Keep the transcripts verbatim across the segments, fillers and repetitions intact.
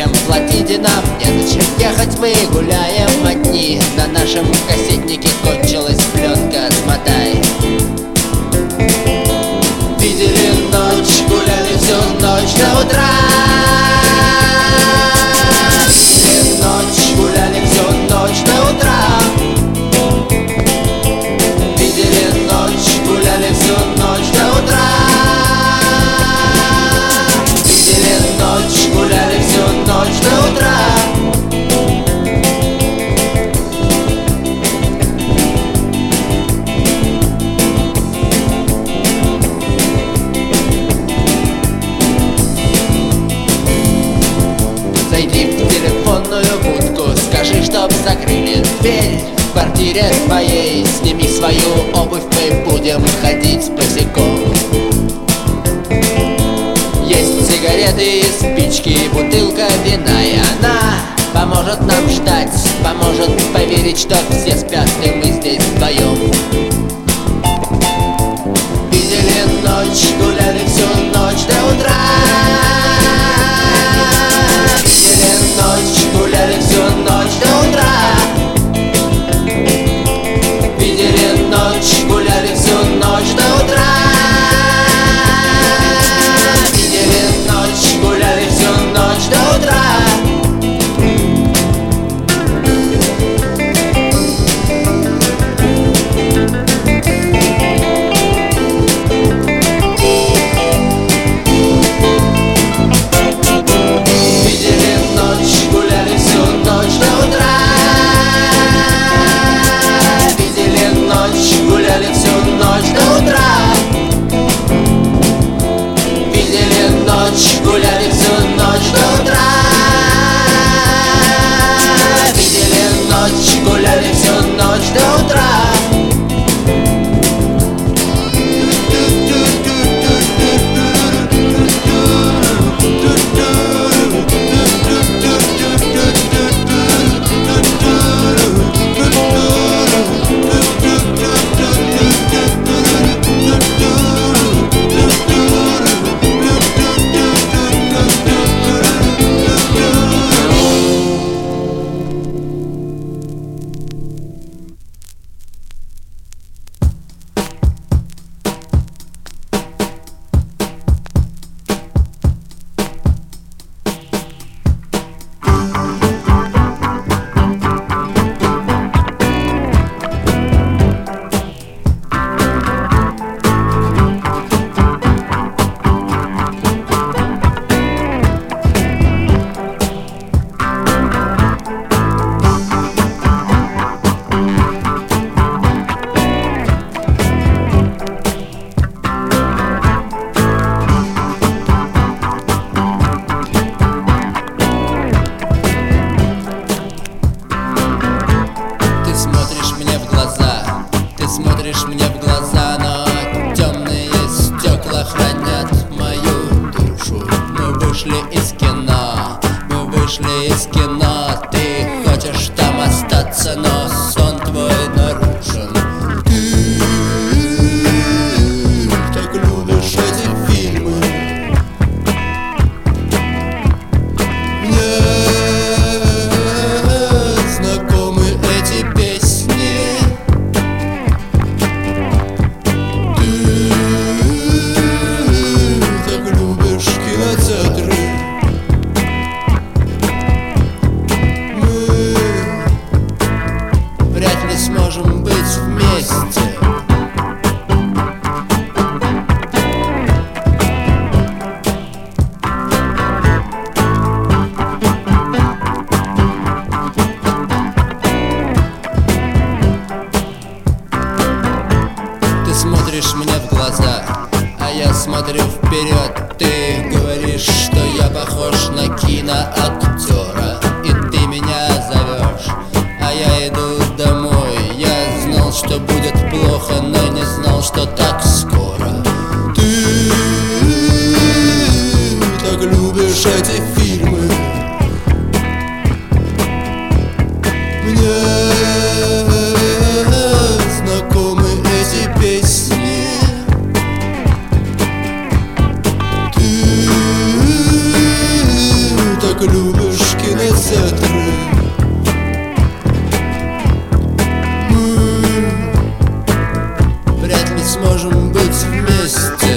незачем платить и нам незачем ехать, мы гуляем одни. На нашем кассетнике кончилась пленка, смотай. Видели ночь, гуляли всю ночь до утра. Видели ночь, гуляли всю ночь до утра. Видели ночь, гуляли всю ночь до утра. Видели ночь, гуляли всю ночь до утра. Зайди в телефонную будку, скажи, чтоб закрыли дверь. В квартире твоей сними свою обувь, мы будем ходить босиком. Есть сигареты и спички, бутылка вина, и она поможет нам ждать, поможет поверить, что все спят, и мы здесь вдвоем. Видели ночь, гуляли всю ночь до утра. Видели ночь, гуляли всю ночь до утра. Видели ночь, гуляли всю ночь до утра. Видели ночь, гуляли всю ночь до утра. Гуляли всю ночь до утра. Видели ночь, гуляли всю ночь до утра. Смотришь мне в глаза, но темные стекла хранят мою душу. Мы вышли из кино, мы вышли из кино. Ты хочешь там остаться, но сон твой нарушен. Ты так любишь эти фильмы. Мне знакомы эти песни. Сможем быть вместе. Ты смотришь мне в глаза, а я смотрю вперед. Ты говоришь, что я похож на киноактера, и ты меня зовешь, а я иду домой. Я знал, что будет плохо, но не знал, что так скоро. Ты так любишь эти фильмы. Мне знакомы эти песни. Ты так любишь можем быть вместе.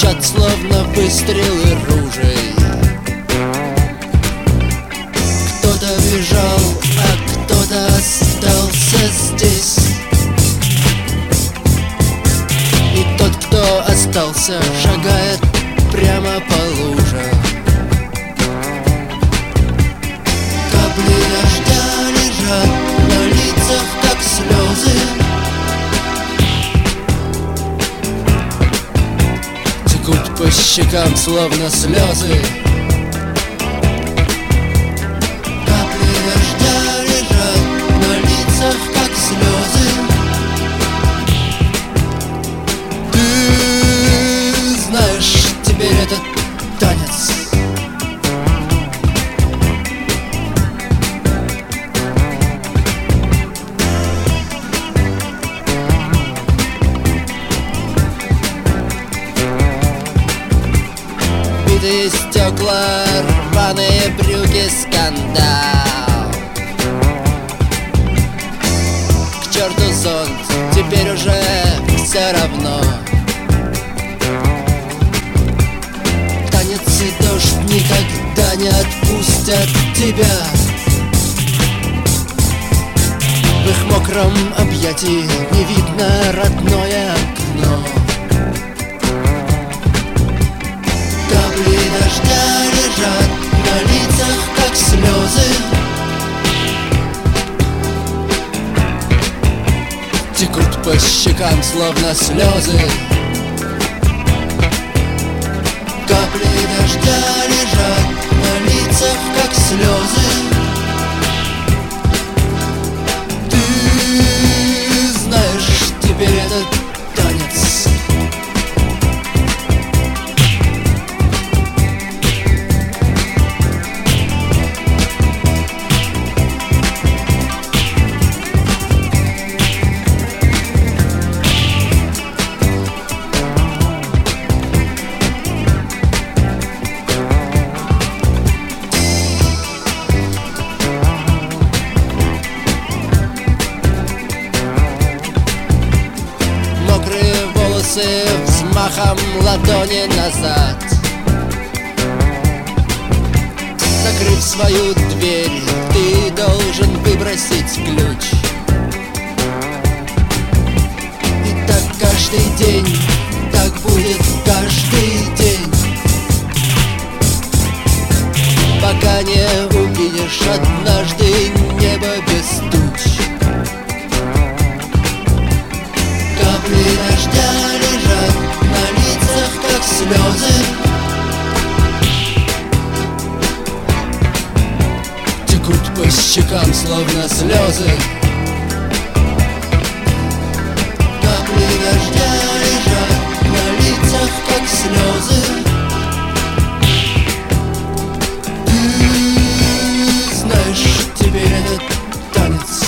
звучат словно выстрелы ружей. Кто-то бежал, а кто-то остался здесь. И тот, кто остался, шагает прямо по лужам. Капли дождя лежат на лицах, как слезы. Текут по щекам, словно слезы. Капли дождя лежат на лицах, как слезы. Ты знаешь, теперь этот танец. Битые стекла, рваные брюки, скандал. К черту зонт, теперь уже все равно. Танец и дождь никогда не отпустят тебя. В их мокром объятии не видно родное окно. Капли дождя лежат на лицах, как слезы. Текут по щекам, словно слезы. Капли дождя лежат на лицах, как слезы. Ты знаешь, теперь этот танец. Взмахом ладони назад, закрыв свою дверь, ты должен выбросить ключ. И так каждый день, так будет каждый день, пока не увидишь однажды небо без туч. Капли дождя лежат на лицах, как слезы. Текут по щекам, словно слезы. Капли дождя лежат на лицах, как слезы. Ты знаешь, теперь этот танец.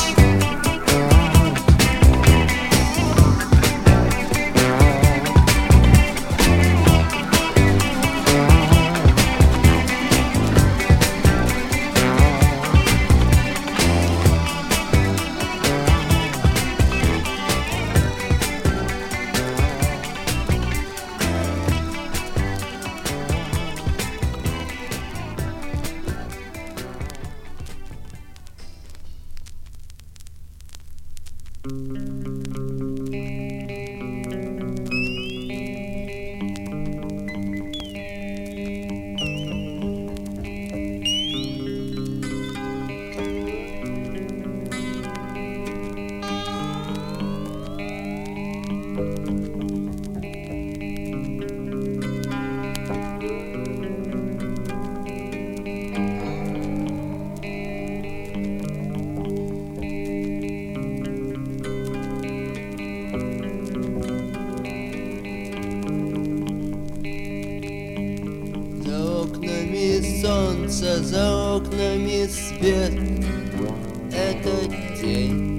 Солнце, за окнами свет, это день.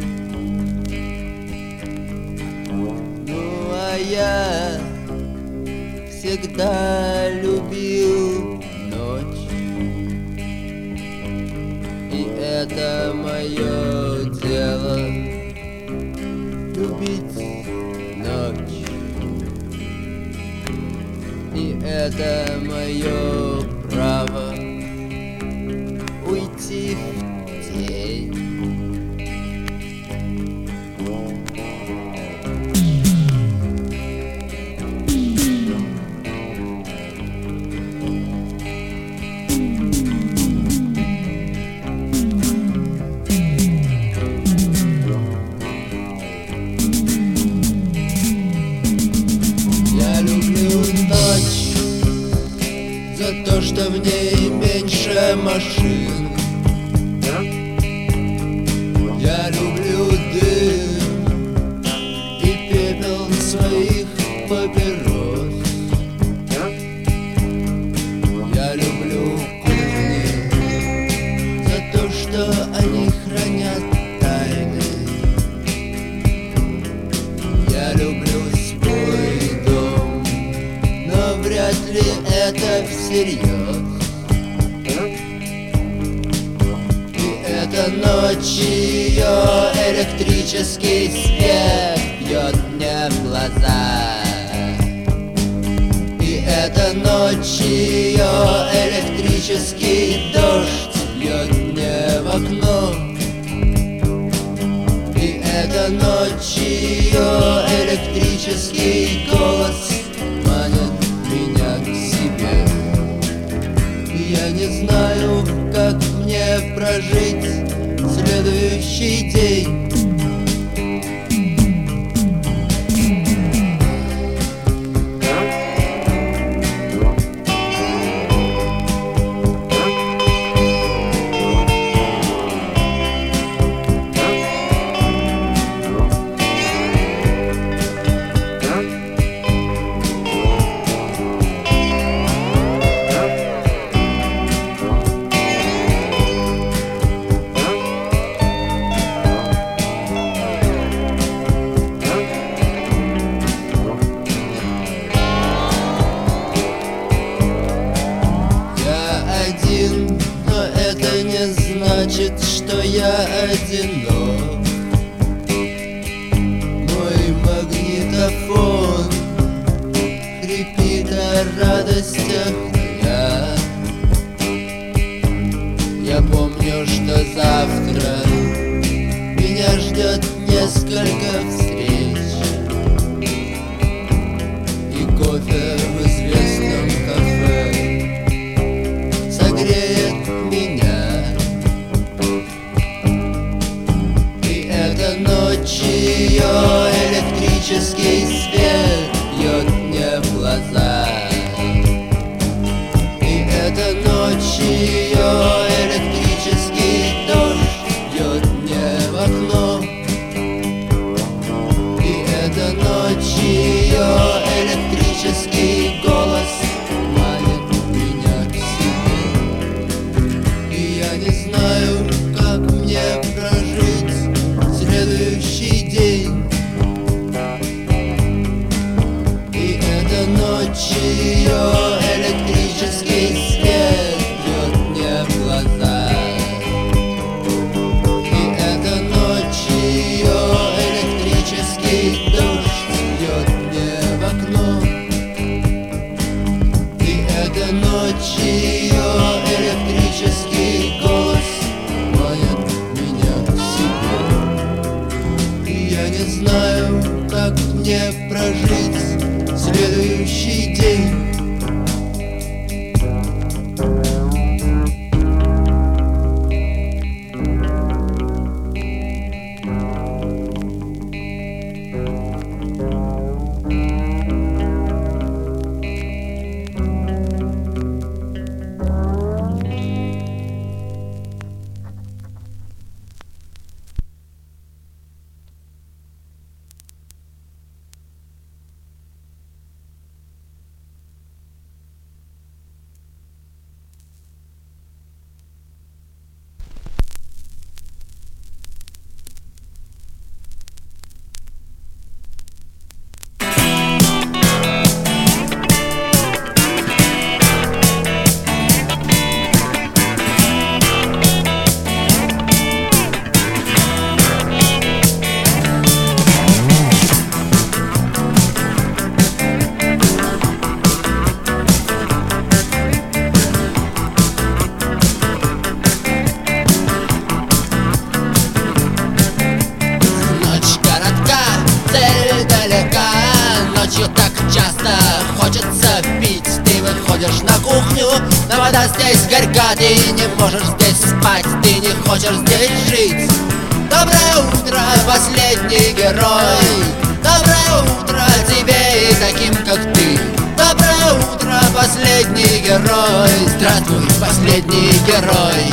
Ну а я всегда любил ночь, и это мое дело — любить ночь. это мое право уйти в тень. Я люблю ночь за то, что в ней меньше машин. Я люблю дым и пепел своих папирос. Я люблю кухни за то, что они хранят тайны. Я люблю свой дом, но вряд ли это всерьез. Эта ночь, ее электрический свет бьет мне в глаза. И эта ночь, ее электрический дождь бьет мне в окно. И эта ночь, ее электрический голос манит меня к себе. И я не знаю, как мне прожить следующий день. Но это не значит, что я одинок. Мой магнитофон хрипит о радостях дня. Я помню, что завтра меня ждет несколько встреч и кофе в известном кафе согреет меня. И эта ночь, ее электрический свет бьет мне в глаза. И эта ночь, ее электрический дождь бьет мне в окно. И эта ночь, ее электрический голос манит меня к себе. И я не знаю, как мне прожить следующий день. И эта ночь, ее электрический свет бьет мне в глаза. И эта ночь, ее электрический дождь бьет мне в окно. И эта ночь, ее электрический голос манит меня к себе. И я не знаю, как мне прожить следующий день. Но вода здесь горька, ты не можешь здесь спать, ты не хочешь здесь жить. Доброе утро, последний герой. Доброе утро тебе и таким, как ты. Доброе утро, последний герой. Здравствуй, последний герой.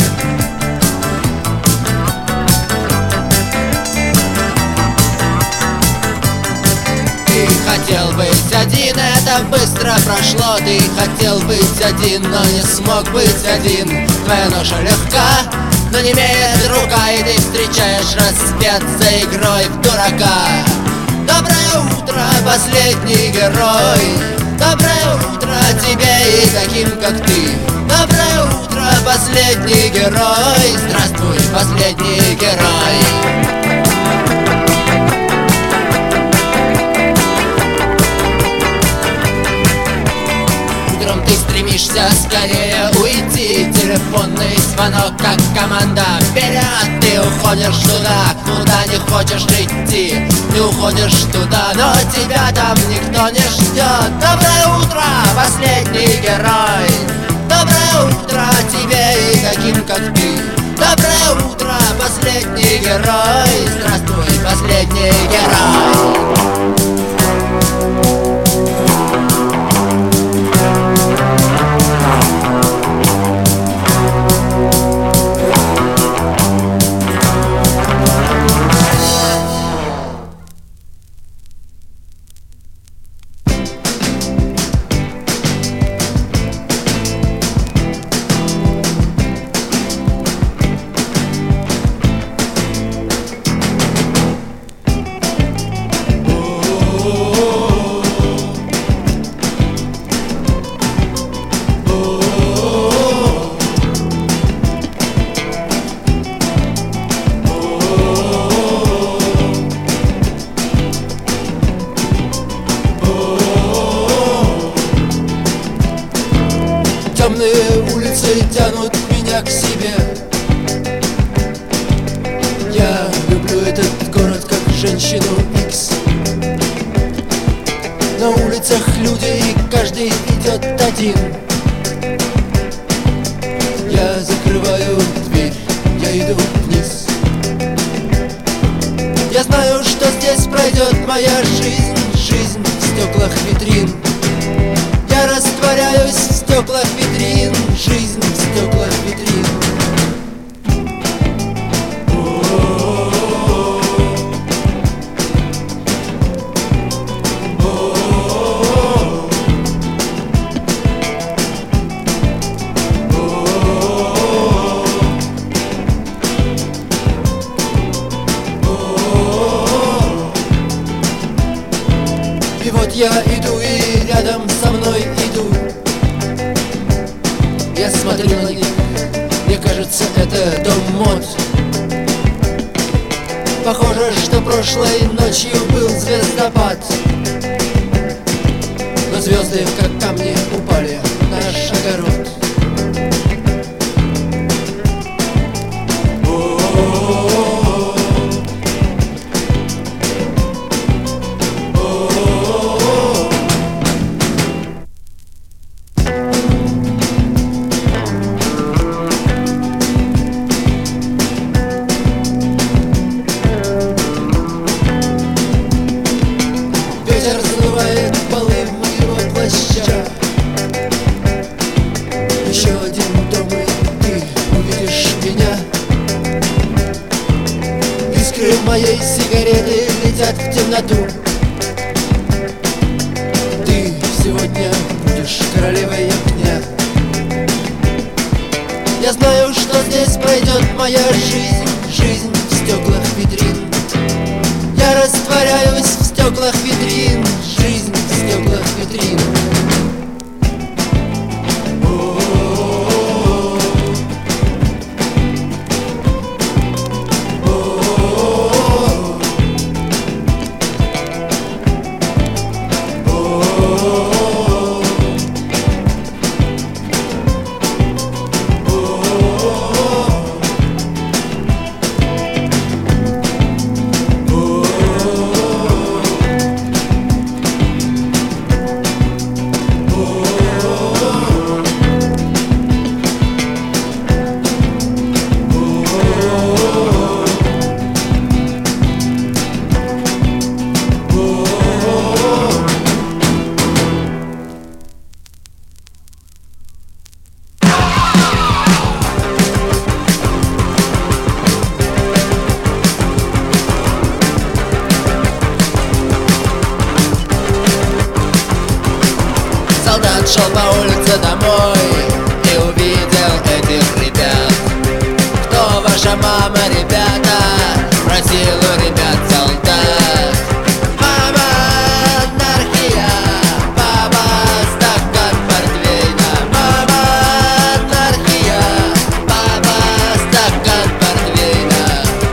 Ты хотел быть один, это быстро прошло. Ты хотел быть один, но не смог быть один. Твоя ноша легка, но не имеет рука, и ты встречаешь рассвет за игрой в дурака. Доброе утро, последний герой. Доброе утро тебе и таким, как ты. Доброе утро, последний герой. Здравствуй, последний герой. Ты стремишься скорее уйти. Телефонный звонок, как команда вперед. Ты уходишь туда, куда не хочешь идти. Ты уходишь туда, но тебя там никто не ждет. Доброе утро, последний герой. Доброе утро тебе и таким, как ты. Доброе утро, последний герой. Здравствуй, последний герой. Темные улицы тянут меня к себе. Я люблю этот город как женщину Икс. На улицах люди, и каждый идет один. Я закрываю дверь, я иду вниз. Я знаю, что здесь пройдет моя жизнь. Жизнь в стеклах витрин. Я растворяюсь в стеклах витрин. Жизнь в стеклах витрин. И вот я иду, и рядом со мной идут. Я смотрю на них, мне кажется, это дом мод. Похоже, что прошлой ночью был звездопад. Но звезды, как камни, упали в наш огород. Ветер разрывает полы моего плаща. Еще один дом, и ты увидишь меня. Искры моей сигареты летят в темноту. Ты сегодня будешь королевой огня. Я знаю, что здесь пройдет моя жизнь. Жизнь в стеклах витрин. Я растворяюсь в стеклах витрин. Жизнь в стеклах витрин. по улице домой и увидел этих ребят. Кто ваша мама, ребята? Спросил у ребят солдат. Мама анархия, папа стакан портвейна. Мама анархия, папа стакан портвейна.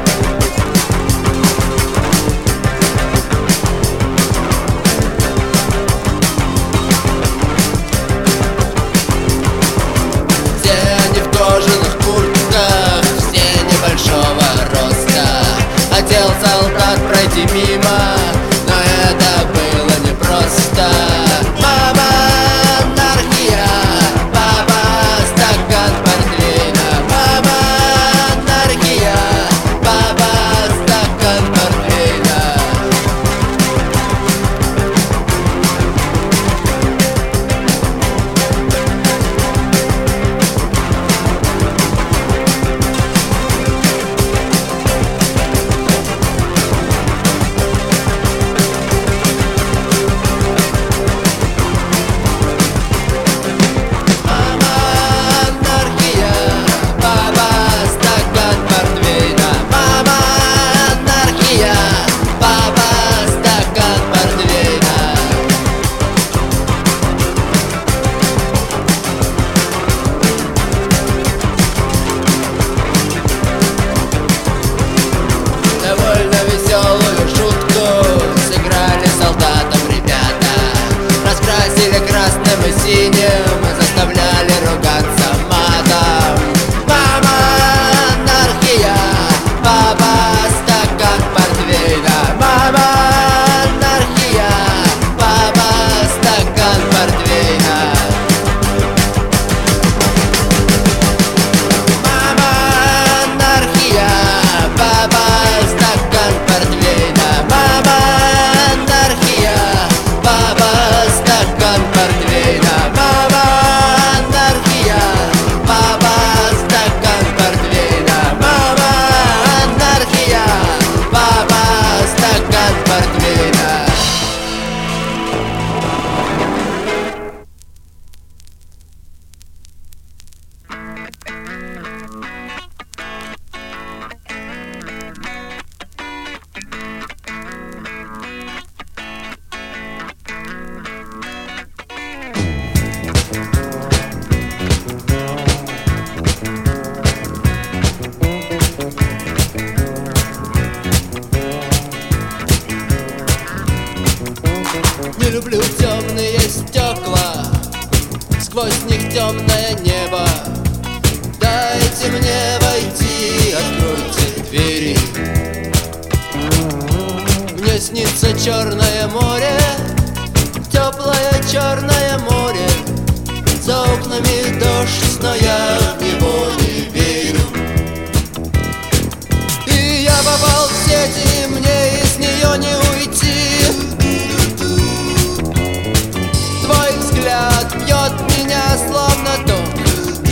Все они в кожаных куртках, все небольшого роста. Хотел солдат пройти мимо, но это было непросто. Мама анархия, папа стакан портвейна. Мама анархия, папа стакан портвейна. Веселую шутку сыграли солдатам ребята. Раскрасили красным и синим, заставляли ругаться матом. Мама анархия, папа стакан портвейна. Мама анархия, папа стакан портвейна. Мама анархия, папа стакан портвейна. Мама анархия, папа стакан портвейна. Мама анархия, папа стакан портвейна. Мама анархия, папа стакан портвейна. Не люблю темные стекла, сквозь них темное небо. Дайте мне войти, откройте двери. Мне снится черное море, теплое черное море. За окнами дождь, но я в него не верю. И я попал в сеть, и мне из нее не уйти. Твой взгляд бьет меня словно ток.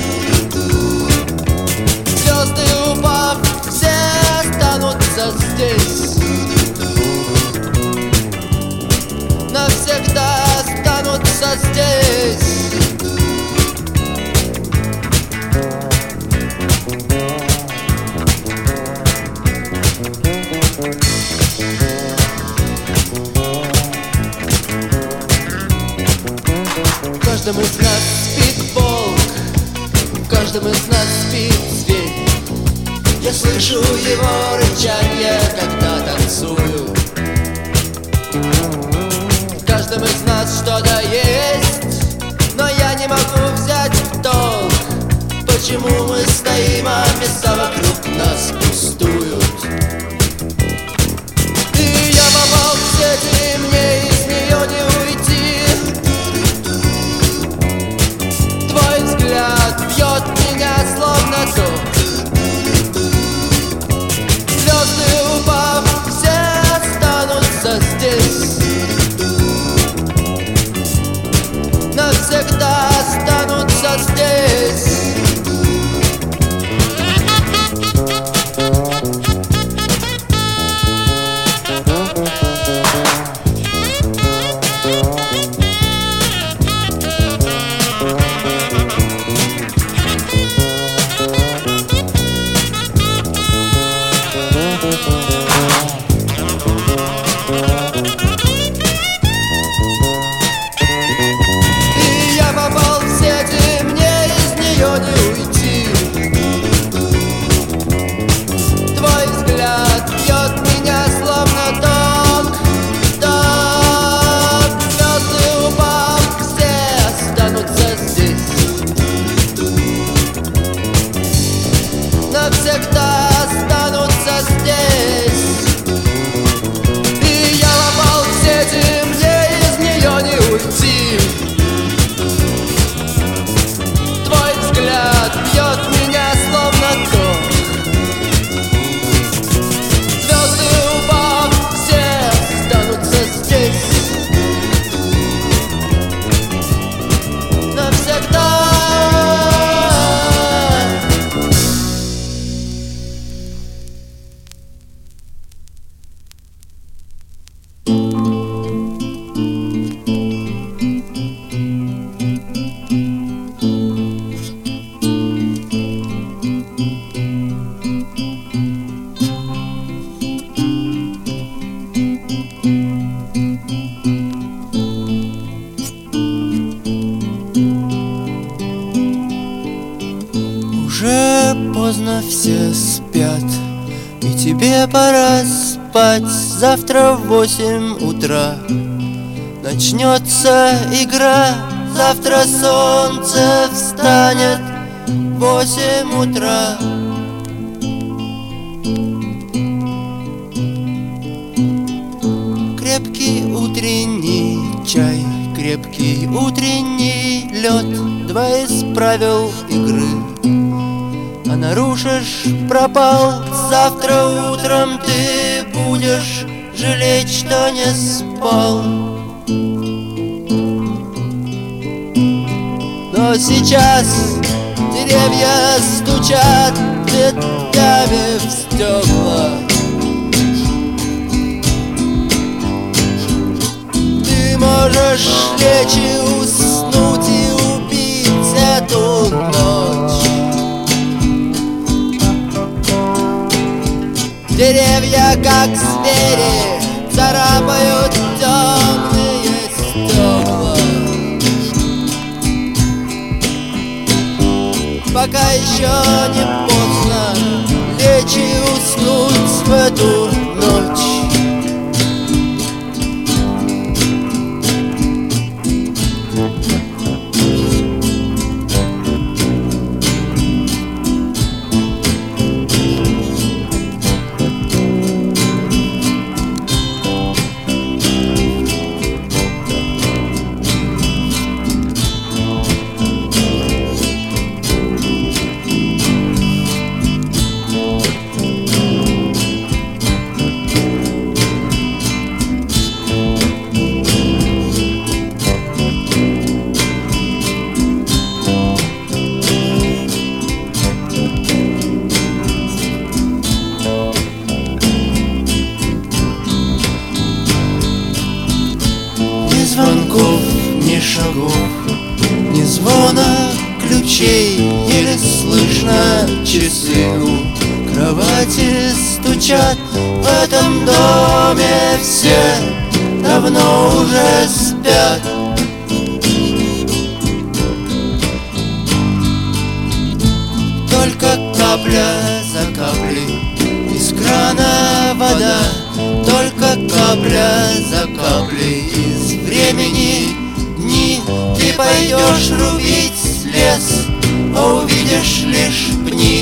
Звезды упав, все останутся здесь. Навсегда останутся здесь. В каждом из нас спит волк, в каждом из нас спит зверь. Я слышу его рычание, когда танцую. В каждом из нас что-то есть, но я не могу взять в толк. Почему мы стоим, а места вокруг нас пустуют? И я попал в сеть, и мне из нее не уйти. Твой взгляд бьет меня словно ток. Звезды упав, все останутся здесь. Навсегда останутся здесь. Уже поздно, все спят, и тебе пора спать. Завтра в восемь утра начнется игра. Завтра солнце встанет в восемь утра. Крепкий утренний чай, крепкий утренний лед, два из правил игры. А нарушишь — пропал. Завтра утром ты будешь жалеть, что не спал. Но сейчас деревья стучат ветвями в стекла. Ты можешь лечь и уснуть и убить эту ночь. Деревья, как звери, царапают темные стекла. Пока еще не поздно лечь и уснуть в эту ночь. Ни звонков, ни шагов, ни звона ключей, еле слышно часы у кровати стучат. В этом доме все давно уже спят. Только капля за каплей из крана вода, только капля за каплей из времени дни. Ты пойдешь рубить лес, а увидишь лишь пни.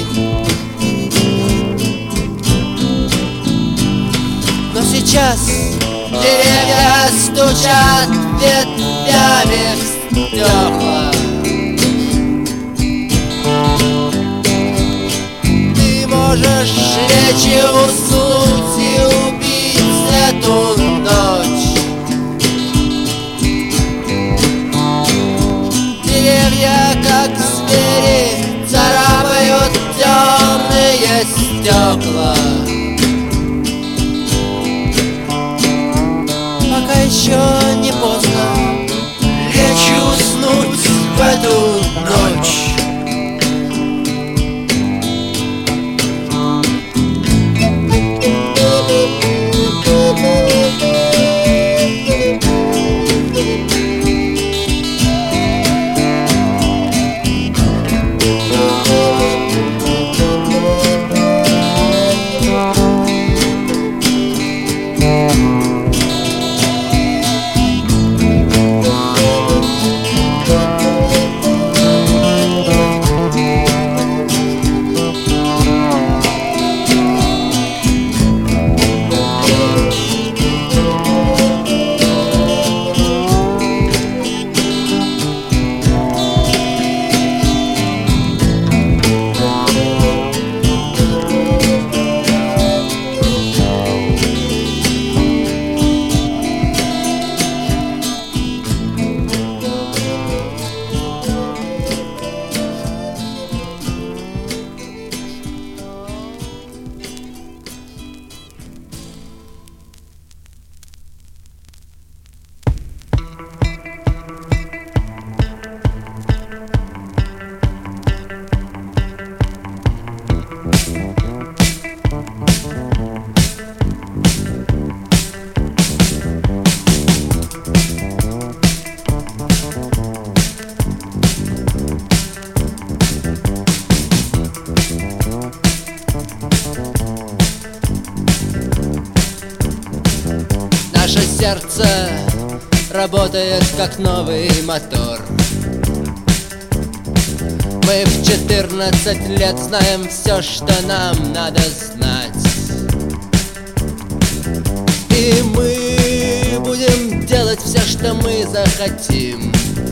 Но сейчас деревья стучат ветвями в стекла. Ты можешь лечь и уснуть и убить эту ночь. Деревья, как звери, царапают темные стекла. Пока еще не поздно лечь и уснуть в эту ночь. сердце работает как новый мотор. Мы в четырнадцать лет знаем все, что нам надо знать. И мы будем делать все, что мы захотим,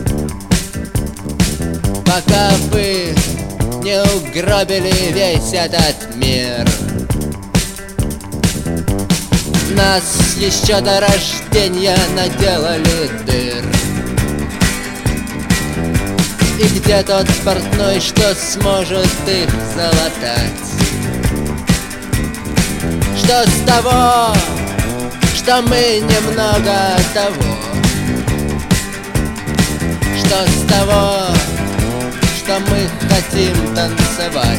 пока вы не угробили весь этот мир. Нас еще до рождения наделали дыр. И где тот портной, что сможет их залатать? Что с того, что мы немного того? Что с того, что мы хотим танцевать?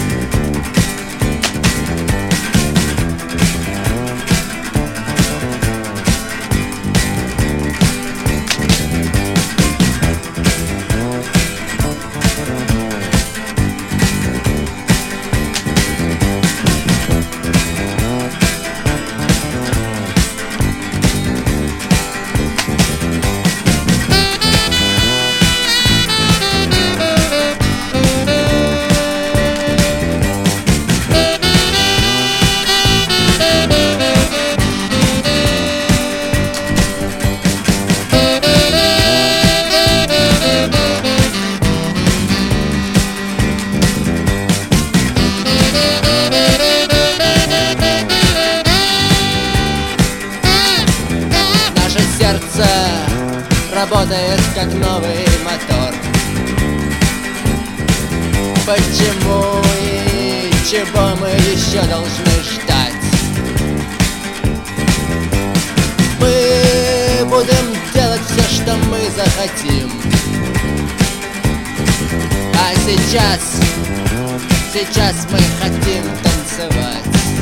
Сердце работает как новый мотор. Почему и чего мы еще должны ждать? Мы будем делать все, что мы захотим. А сейчас, сейчас мы хотим танцевать.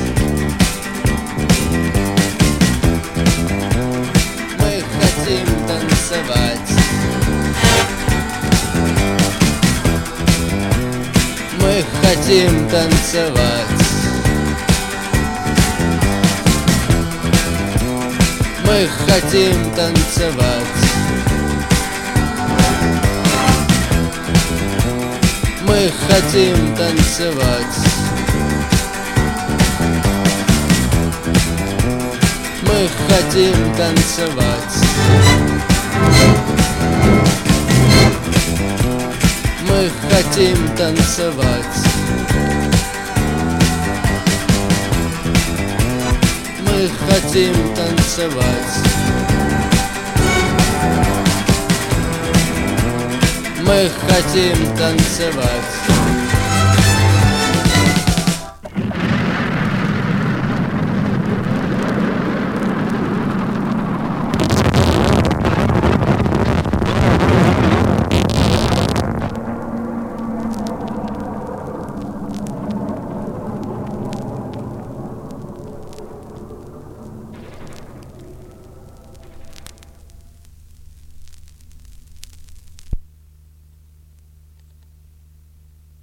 Танцевать. Мы хотим танцевать. Мы хотим танцевать. Мы хотим танцевать. Мы хотим танцевать. Мы хотим танцевать. Мы хотим танцевать. Мы хотим танцевать.